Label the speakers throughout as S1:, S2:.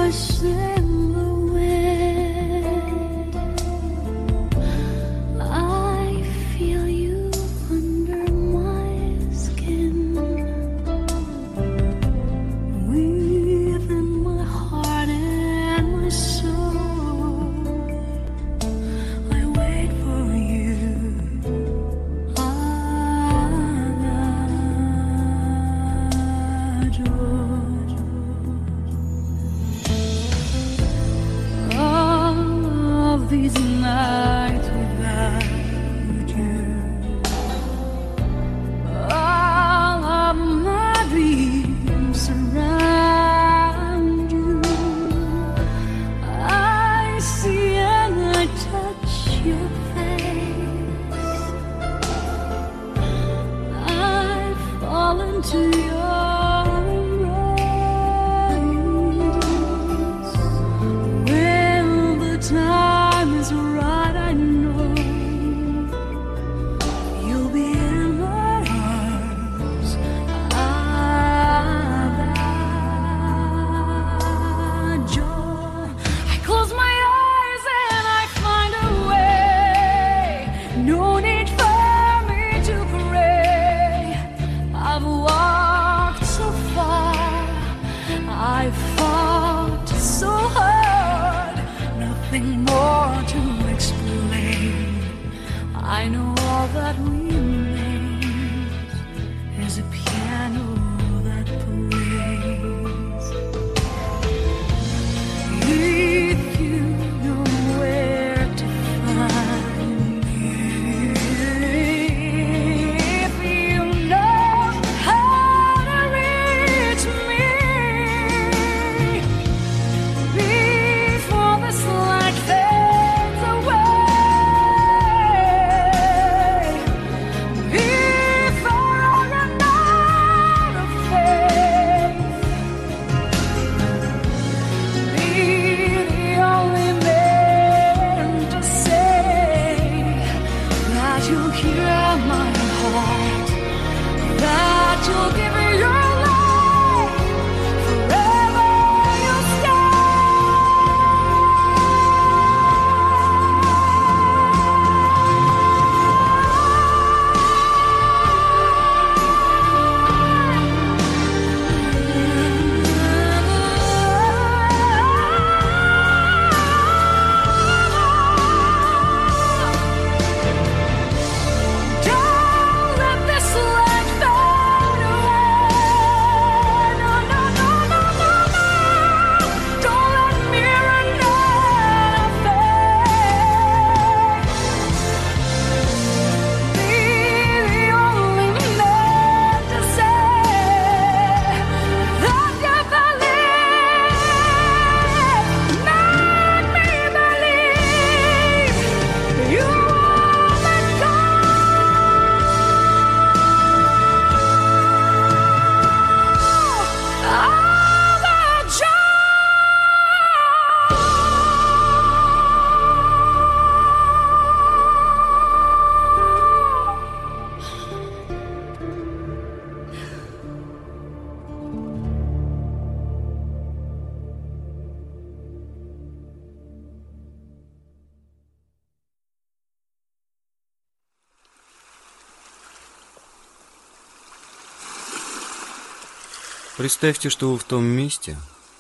S1: Представьте, что вы в том месте,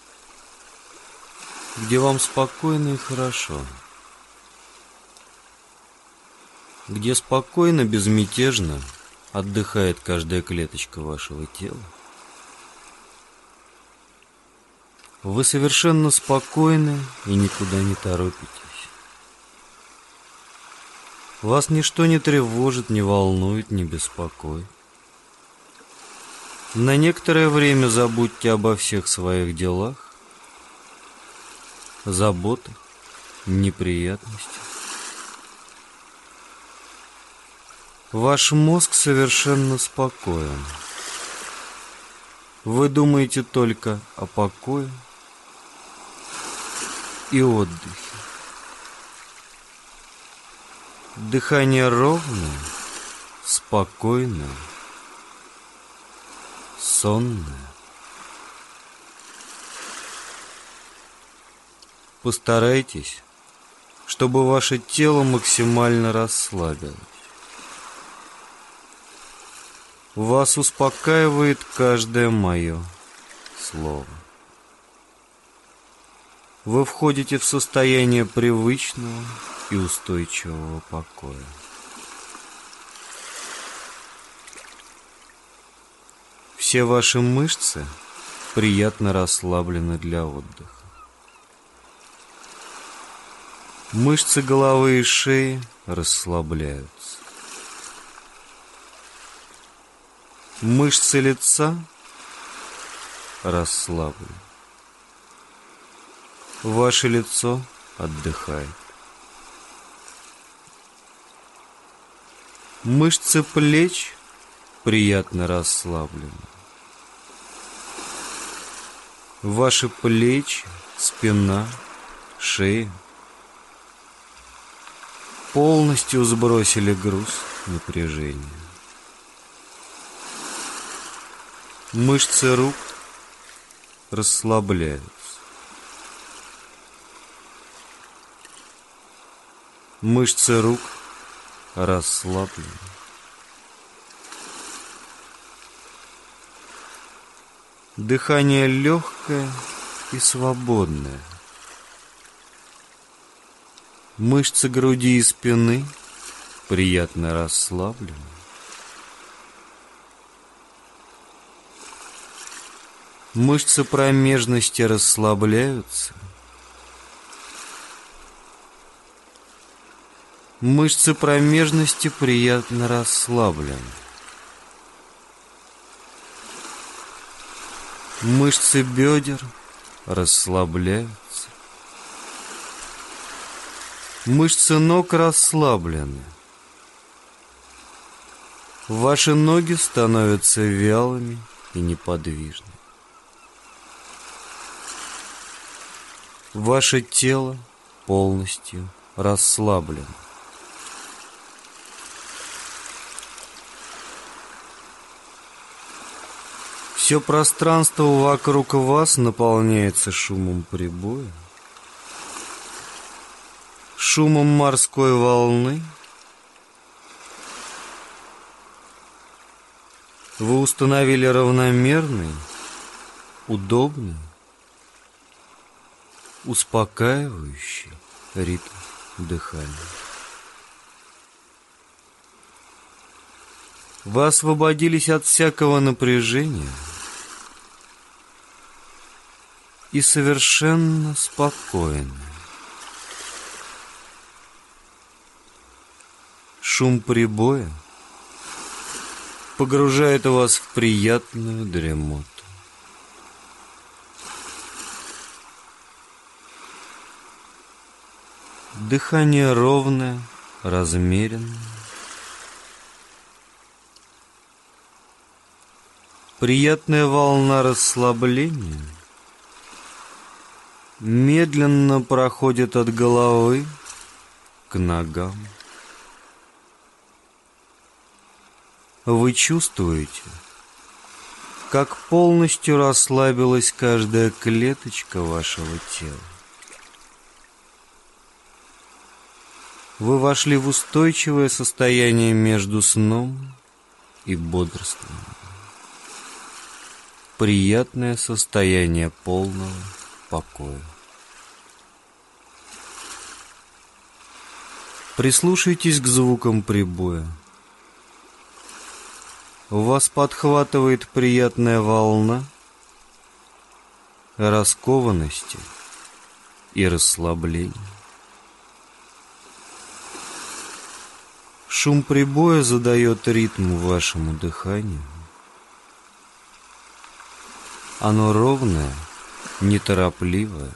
S1: где вам спокойно и хорошо, где спокойно, безмятежно отдыхает каждая клеточка вашего тела. Вы совершенно спокойны и никуда не торопитесь. Вас ничто не тревожит, не волнует, не беспокоит. На некоторое время забудьте обо всех своих делах, заботах, неприятностях. Ваш мозг совершенно спокоен. Вы думаете только о покое и отдыхе. Дыхание ровное, спокойное, сонное. Постарайтесь, чтобы ваше тело максимально расслабилось. Вас успокаивает каждое мое слово. Вы входите в состояние привычного и устойчивого покоя. Все ваши мышцы приятно расслаблены для отдыха. Мышцы головы и шеи расслабляются. Мышцы лица расслаблены. Ваше лицо отдыхает. Мышцы плеч приятно расслаблены. Ваши плечи, спина, шея полностью сбросили груз напряжения. Мышцы рук расслабляются. Мышцы рук расслаблены. Дыхание легкое и свободное. Мышцы груди и спины приятно расслаблены. Мышцы промежности расслабляются. Мышцы промежности приятно расслаблены. Мышцы бедер расслабляются. Мышцы ног расслаблены. Ваши ноги становятся вялыми и неподвижными. Ваше тело полностью расслаблено. Все пространство вокруг вас наполняется шумом прибоя, шумом морской волны. Вы установили равномерный, удобный, успокаивающий ритм дыхания. Вы освободились от всякого напряжения и совершенно спокойны. Шум прибоя погружает вас в приятную дремоту. Дыхание ровное, размеренное. Приятная волна расслабления медленно проходит от головы к ногам. Вы чувствуете, как полностью расслабилась каждая клеточка вашего тела. Вы вошли в устойчивое состояние между сном и бодрствованием. Приятное состояние полного покоя. Прислушайтесь к звукам прибоя. Вас подхватывает приятная волна раскованности и расслабления. Шум прибоя задает ритм вашему дыханию. Оно ровное, неторопливое.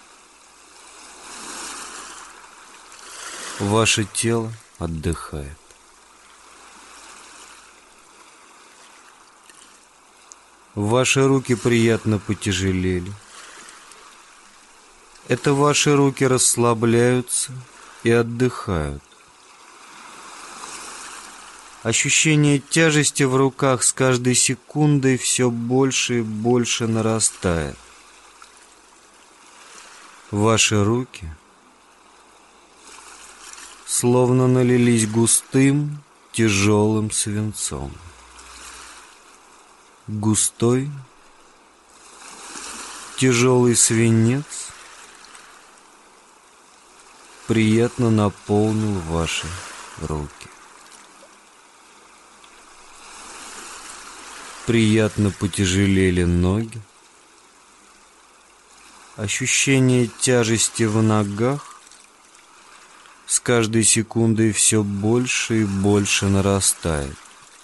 S1: Ваше тело отдыхает. Ваши руки приятно потяжелели. Это ваши руки расслабляются и отдыхают. Ощущение тяжести в руках с каждой секундой все больше и больше нарастает. Ваши руки словно налились густым, тяжелым свинцом. Густой, тяжелый свинец приятно наполнил ваши руки. Приятно потяжелели ноги. Ощущение тяжести в ногах с каждой секундой все больше и больше нарастает.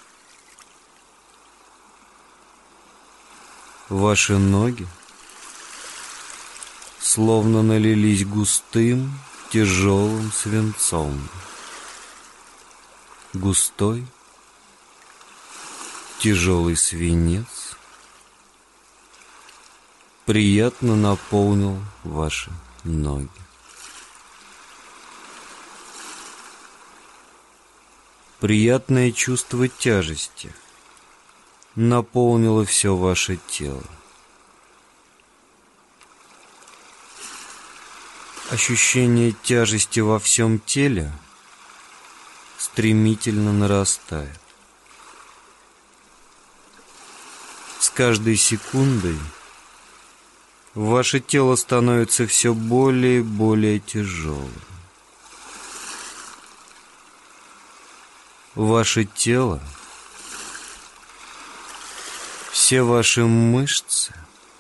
S1: Ваши ноги словно налились густым, тяжелым свинцом. Густой, тяжелый свинец приятно наполнил ваши ноги. Приятное чувство тяжести наполнило все ваше тело. Ощущение тяжести во всем теле стремительно нарастает. С каждой секундой ваше тело становится все более и более тяжелым. Ваше тело, все ваши мышцы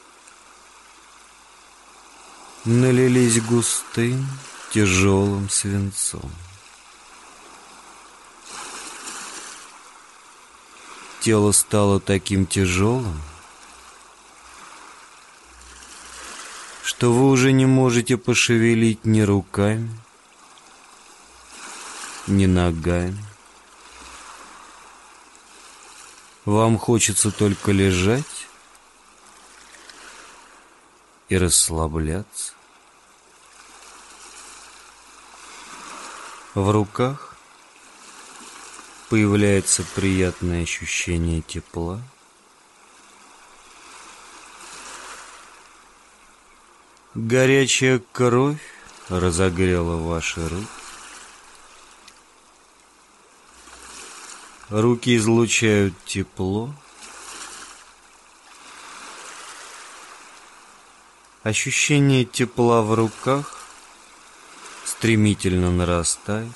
S1: налились густым, тяжелым свинцом. Тело стало таким тяжелым, что вы уже не можете пошевелить ни руками, ни ногами. Вам хочется только лежать и расслабляться. В руках появляется приятное ощущение тепла. Горячая кровь разогрела ваши руки. Руки излучают тепло. Ощущение тепла в руках стремительно нарастает.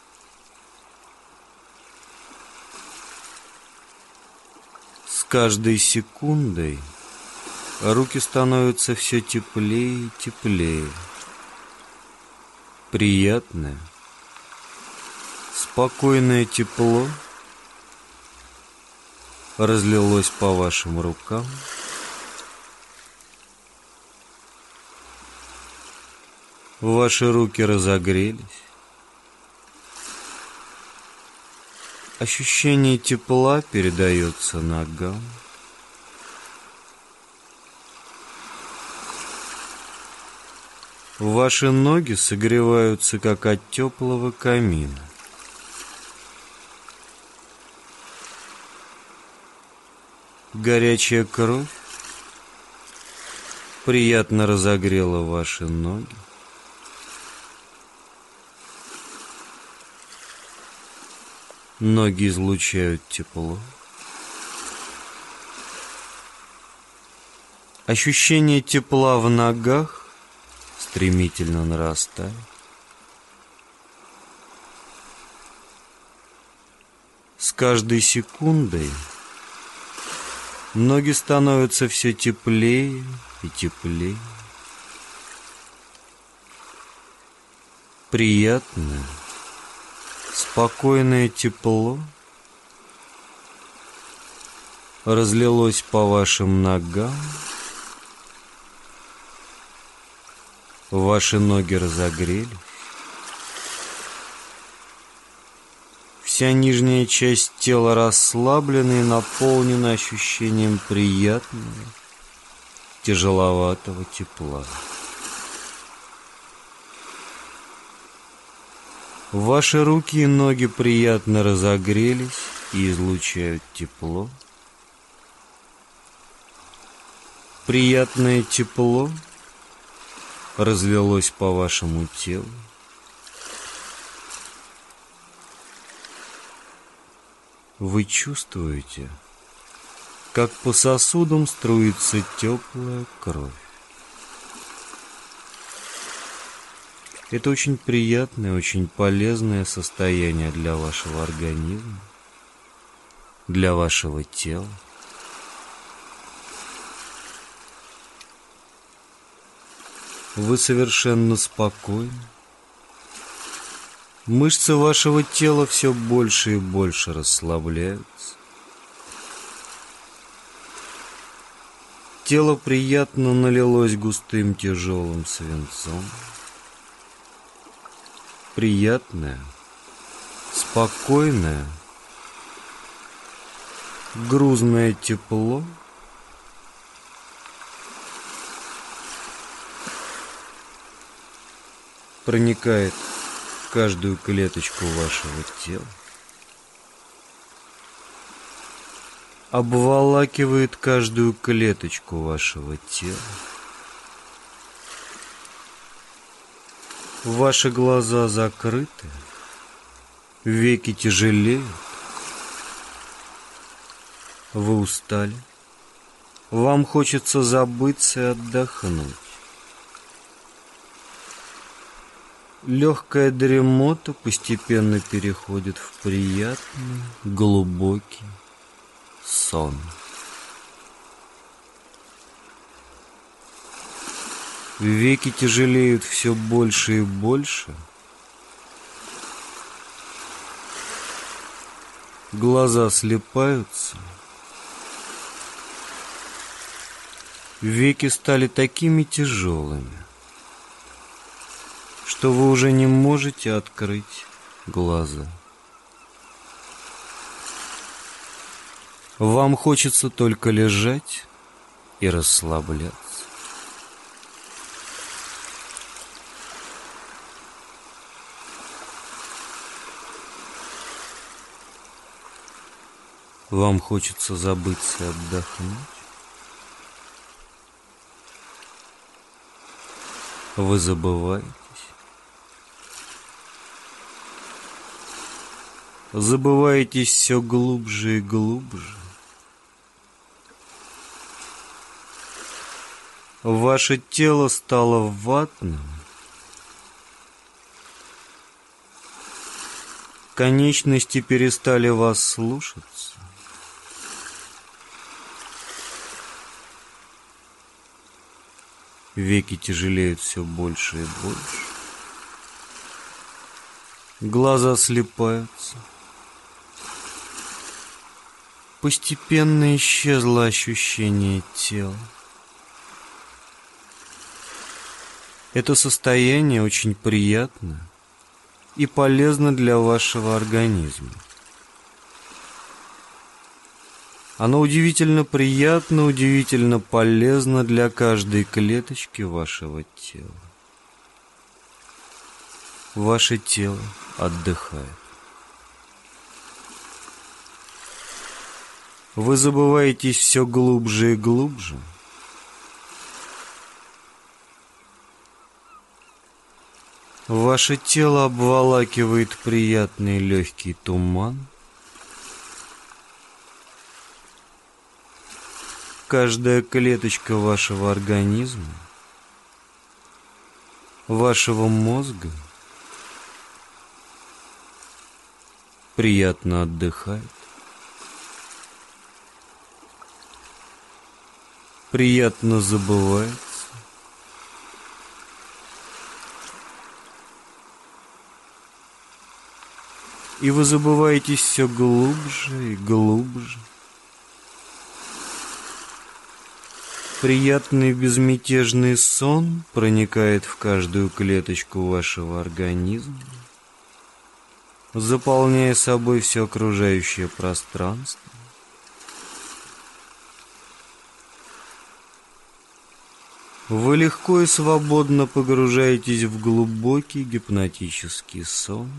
S1: С каждой секундой руки становятся все теплее и теплее. Приятное, спокойное тепло разлилось по вашим рукам. Ваши руки разогрелись. Ощущение тепла передается ногам. Ваши ноги согреваются, как от теплого камина. Горячая кровь приятно разогрела ваши ноги. Ноги излучают тепло. Ощущение тепла в ногах стремительно нарастает. С каждой секундой ноги становятся все теплее и теплее. Приятное, спокойное тепло разлилось по вашим ногам. Ваши ноги разогрелись. Вся нижняя часть тела расслаблена и наполнена ощущением приятного, тяжеловатого тепла. Ваши руки и ноги приятно разогрелись и излучают тепло. Приятное тепло разлилось по вашему телу. Вы чувствуете, как по сосудам струится теплая кровь. Это очень приятное, очень полезное состояние для вашего организма, для вашего тела. Вы совершенно спокойны. Мышцы вашего тела все больше и больше расслабляются. Тело приятно налилось густым тяжелым свинцом. Приятное, спокойное, грузное тепло проникает в каждую клеточку вашего тела, обволакивает каждую клеточку вашего тела. Ваши глаза закрыты, веки тяжелеют. Вы устали. Вам хочется забыться и отдохнуть. Легкая дремота постепенно переходит в приятный, глубокий сон. Веки тяжелеют все больше и больше. Глаза слипаются. Веки стали такими тяжелыми, что вы уже не можете открыть глаза. Вам хочется только лежать и расслабляться. Вам хочется забыться и отдохнуть. Вы забываетесь. Забываетесь все глубже и глубже. Ваше тело стало ватным. Конечности перестали вас слушаться. Веки тяжелеют все больше и больше. Глаза слипаются. Постепенно исчезло ощущение тела. Это состояние очень приятно и полезно для вашего организма. Оно удивительно приятно, удивительно полезно для каждой клеточки вашего тела. Ваше тело отдыхает. Вы забываетесь все глубже и глубже. Ваше тело обволакивает приятный легкий туман. Каждая клеточка вашего организма, вашего мозга приятно отдыхает, приятно забывается. И вы забываетесь все глубже и глубже. Приятный безмятежный сон проникает в каждую клеточку вашего организма, заполняя собой все окружающее пространство. Вы легко и свободно погружаетесь в глубокий гипнотический сон.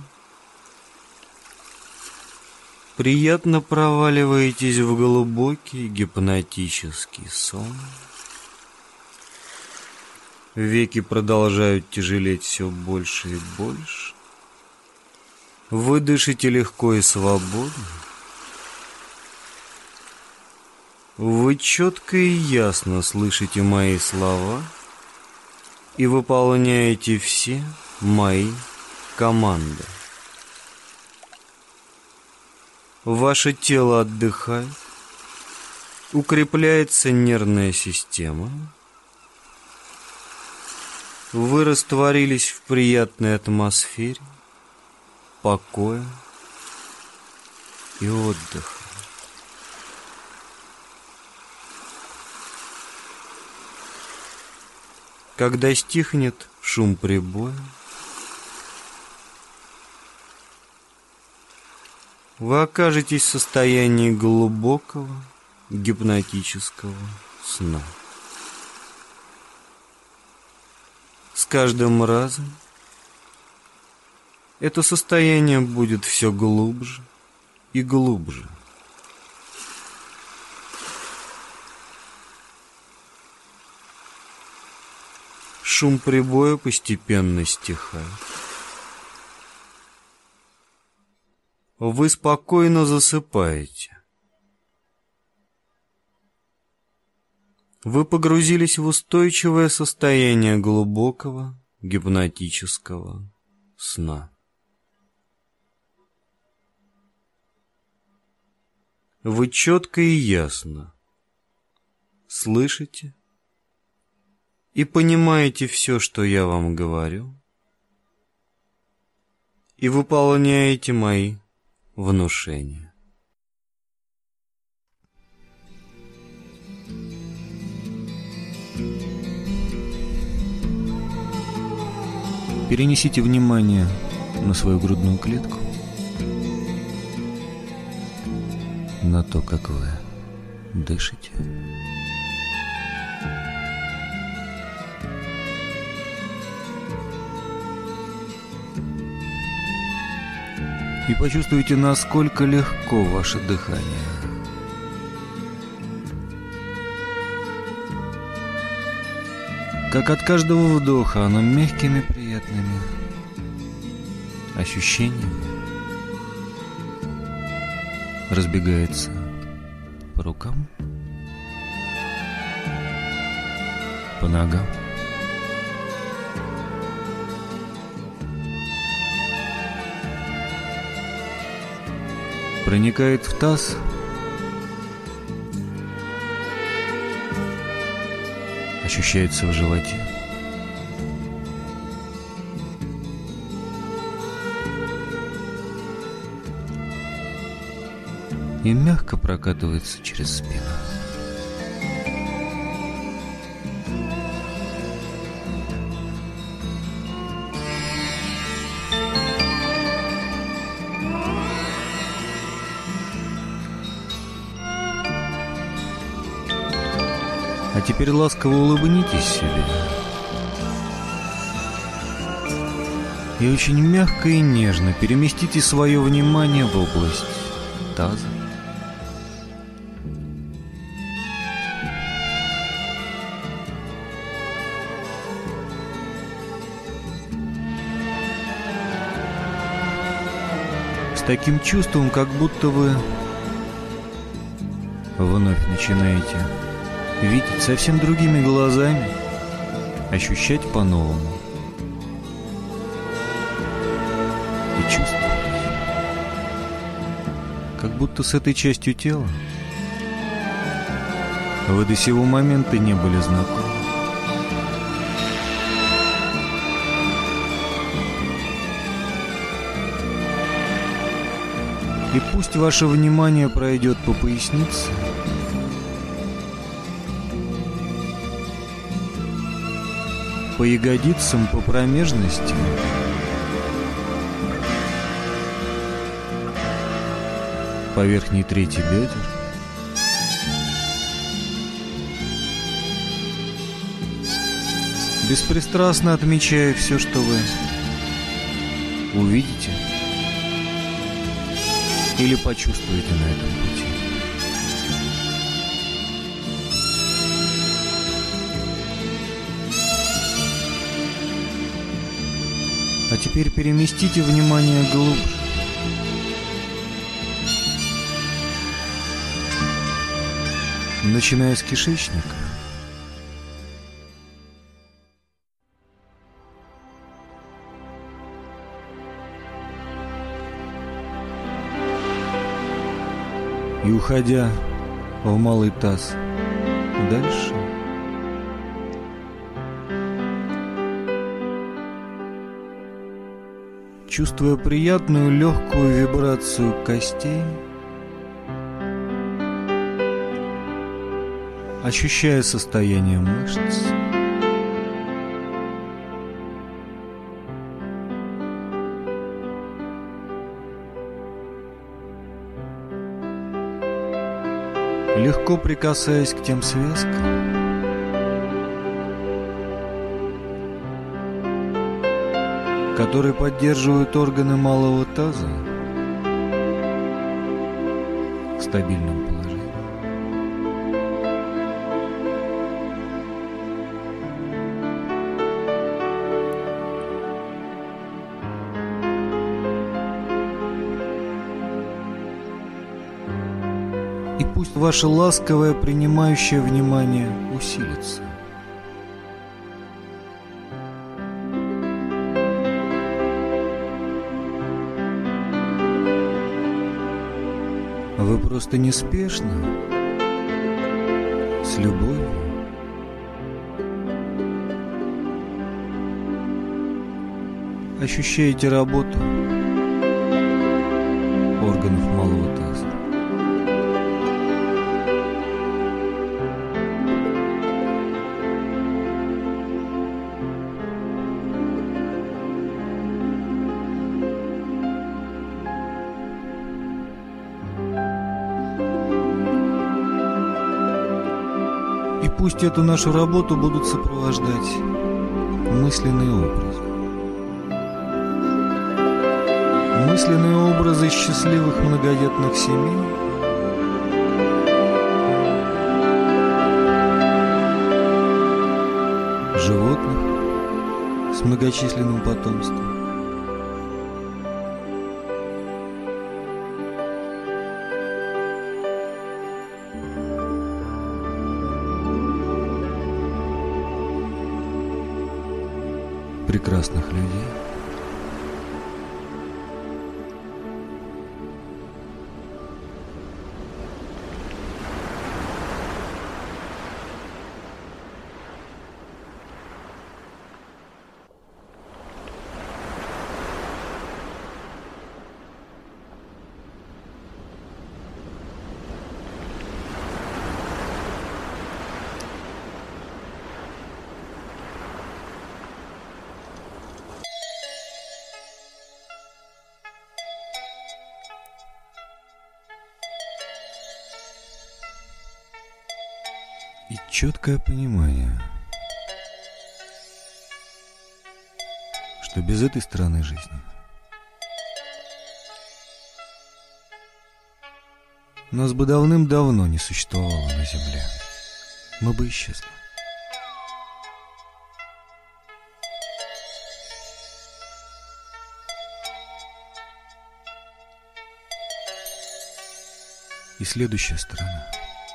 S1: Приятно проваливаетесь в глубокий гипнотический сон. Веки продолжают тяжелеть все больше и больше. Вы дышите легко и свободно. Вы четко и ясно слышите мои слова и выполняете все мои команды. Ваше тело отдыхает, укрепляется нервная система. Вы растворились в приятной атмосфере покоя и отдыха. Когда стихнет шум прибоя, вы окажетесь в состоянии глубокого гипнотического сна. С каждым разом это состояние будет все глубже и глубже. Шум прибоя постепенно стихает. Вы спокойно засыпаете. Вы погрузились в устойчивое состояние глубокого гипнотического сна. Вы четко и ясно слышите и понимаете все, что я вам говорю, и выполняете мои внушения.
S2: Перенесите внимание на свою грудную клетку, на то, как вы дышите. И почувствуйте, насколько легко ваше дыхание. Как от каждого вдоха оно мягкими, приятными ощущениями разбегается по рукам, по ногам. Проникает в таз, ощущается в животе. И мягко прокатывается через спину. А теперь ласково улыбнитесь себе. И очень мягко и нежно переместите свое внимание в область таза. С таким чувством, как будто вы вновь начинаете видеть совсем другими глазами, ощущать по-новому и чувствовать, как будто с этой частью тела вы до сего момента не были знакомы. И пусть ваше внимание пройдет по пояснице, по ягодицам, по промежности, по верхней трети бедер, беспристрастно отмечая все, что вы увидите или почувствуете на этом пути. теперь переместите внимание глубже. Начиная с кишечника. И уходя в малый таз дальше, чувствуя приятную легкую вибрацию костей, ощущая состояние мышц, легко прикасаясь к тем связкам, которые поддерживают органы малого таза в стабильном положении. И пусть ваше ласковое принимающее внимание усилится. Вы просто неспешно, с любовью, ощущаете работу органов малого таза. И пусть эту нашу работу будут сопровождать мысленные образы. Мысленные образы счастливых многодетных семей, животных с многочисленным потомством, прекрасных людей. И четкое понимание, что без этой стороны жизни нас бы давным-давно не существовало на Земле. Мы бы исчезли. И следующая сторона.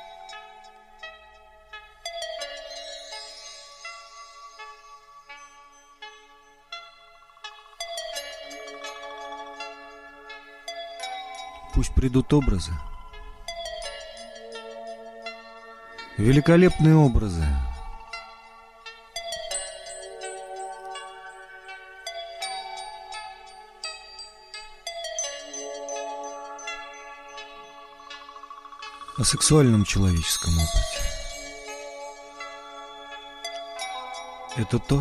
S2: Пусть придут образы, великолепные образы, о сексуальном человеческом опыте. Это то,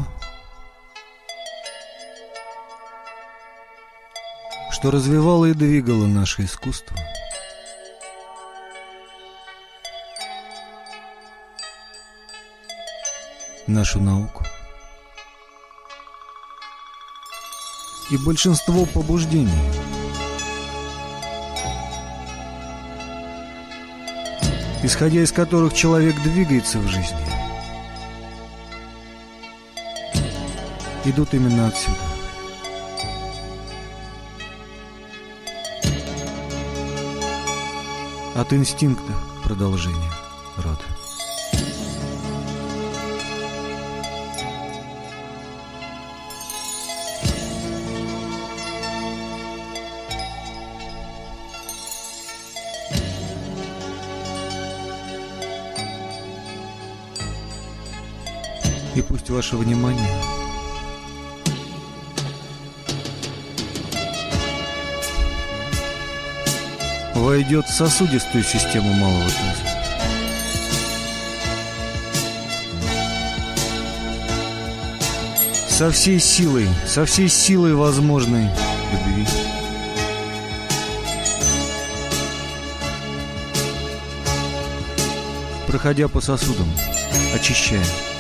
S2: что развивало и двигало наше искусство, нашу науку и большинство побуждений, исходя из которых человек двигается в жизни, идут именно отсюда. От инстинкта продолжение рода. И пусть ваше внимание войдет в сосудистую систему малого таза. Со всей силой возможной любви. Проходя по сосудам, очищая,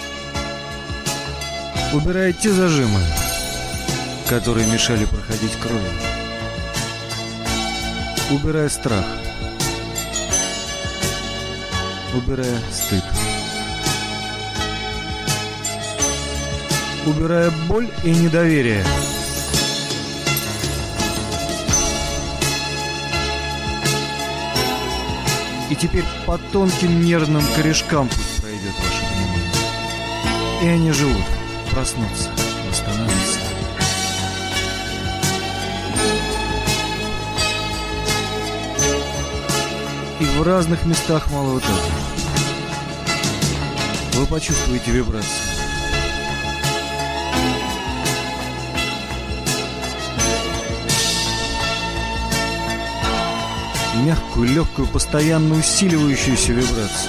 S2: убирая те зажимы, которые мешали проходить крови, убирая страх, убирая стыд, убирая боль и недоверие. И теперь по тонким нервным корешкам пусть пройдет ваше внимание. И они живут, проснутся, восстановятся. И в разных местах малого таза вы почувствуете вибрацию. Мягкую, легкую, постоянно усиливающуюся вибрацию.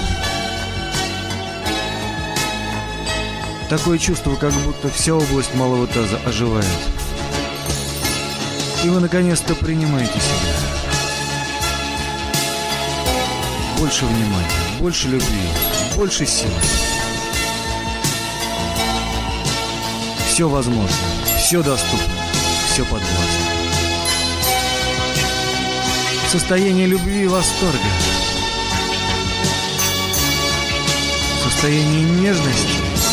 S2: Такое чувство, как будто вся область малого таза оживает. И вы наконец-то принимаете себя. Больше внимания, больше любви, больше силы. Все возможно, все доступно, все подвластно. Состояние любви и восторга. Состояние нежности.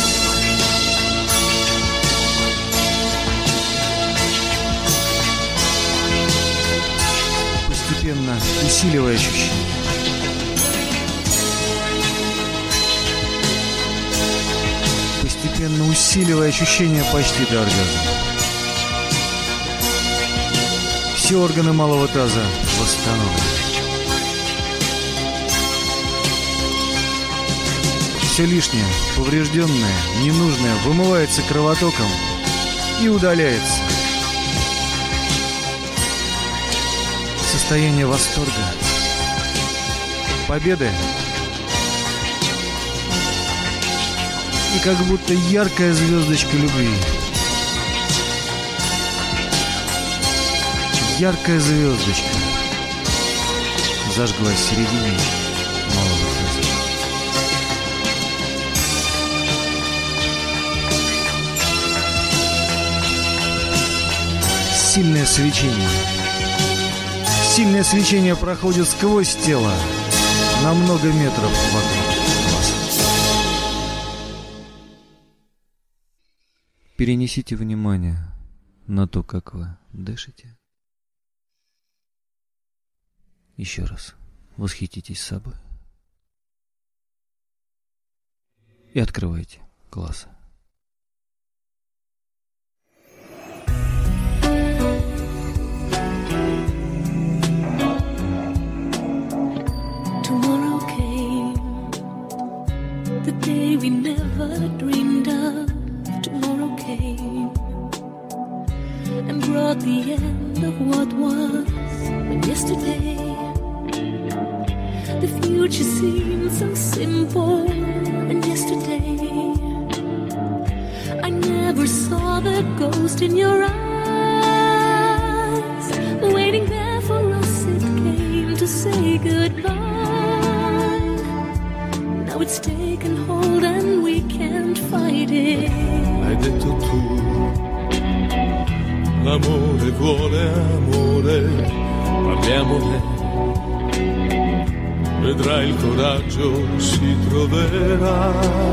S2: Постепенно усиливая ощущение. Постепенно усиливая ощущение почти до оргазма. Все органы малого таза восстановлены. Все лишнее, поврежденное, ненужное вымывается кровотоком и удаляется. Состояние восторга, победы и как будто яркая звездочка любви. Яркая звездочка зажглась в середине малого таза. Сильное свечение. Сильное свечение проходит сквозь тело на много метров вокруг вас. Перенесите внимание на то, как вы дышите. Еще раз восхититесь собой. И открывайте глаза.
S3: Tomorrow came, the day we never dreamed of. Tomorrow came and brought the end of what was. But yesterday, the future seemed so simple. And yesterday, I never saw the ghost in your eyes. Waiting there for us, it came to say goodbye. Now it's taken hold and we can't fight it.
S4: Hai detto tu, l'amore vuole amore, parliamone. Vedrai il coraggio si troverà.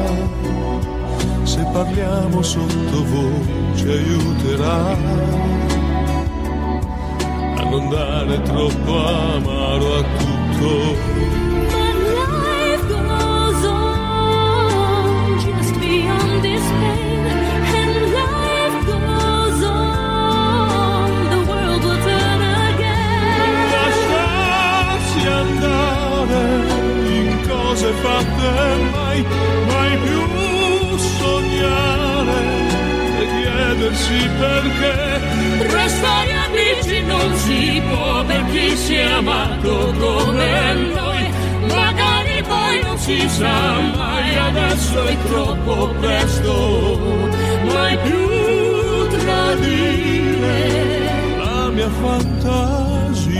S4: Se parliamo sottovoce aiuterà a non dare troppo amaro a tutti amato.
S3: But life goes on just beyond this pain, and life goes on, the world will turn again.
S4: Lasciarsi andare in cose fatte mai, mai più sognare e chiedersi perché.
S3: Restare amici non si può per chi si è amato come noi, magari poi non si sa mai, adesso è troppo presto, mai più tradire
S4: La mia fantasia.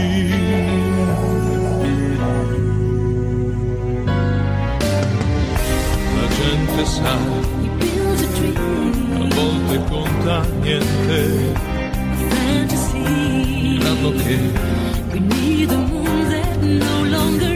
S4: La gente sa,
S3: He builds a dream,
S4: a volte conta niente,
S3: fantasy.
S4: sanno che
S3: We need the moon that no longer